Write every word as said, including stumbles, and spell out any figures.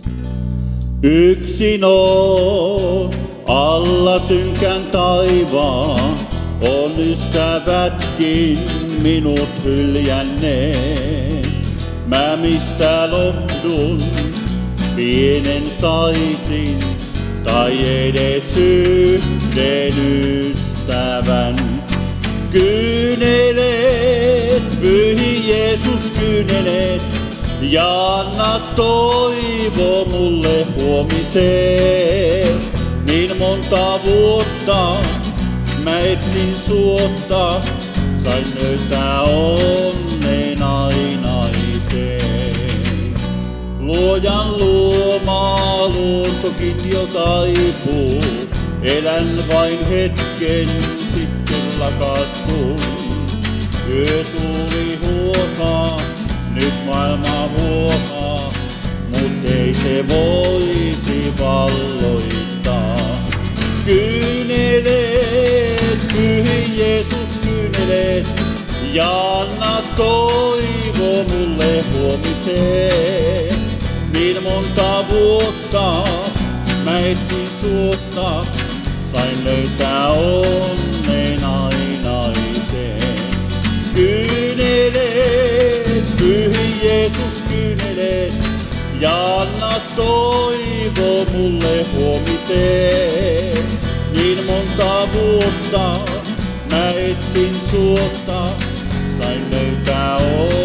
Yksin on alla synkän taivaan, on ystävätkin minut hyljänneet. Mä mistä lohdun pienen saisin, tai edes yhden ystävän. Kyyneleet, Pyhi Jeesus kyyneleet, ja anna toivo mulle huomiseen. Niin monta vuotta mä etsin suotta, sain löytää onnen ainaiseen. Luojan luoma luontokin jo taipuu, elän vain hetken sitten lakastun. Yö tuuli huokaa, nyt maailma huokaa, mut ei se voisi valloittaa. Kyyneleet, Pyhi Jeesus kyyneleet, ja anna toivo mulle huomiseen. Niin monta vuotta mä etsin suotta, sain löytää onnen ainaiseen. Kyyneleet, Pyhi Jeesus kyyneleet, ja anna toivo mulle huomiseen. Niin monta vuotta mä etsin suotta, sain löytää onnen.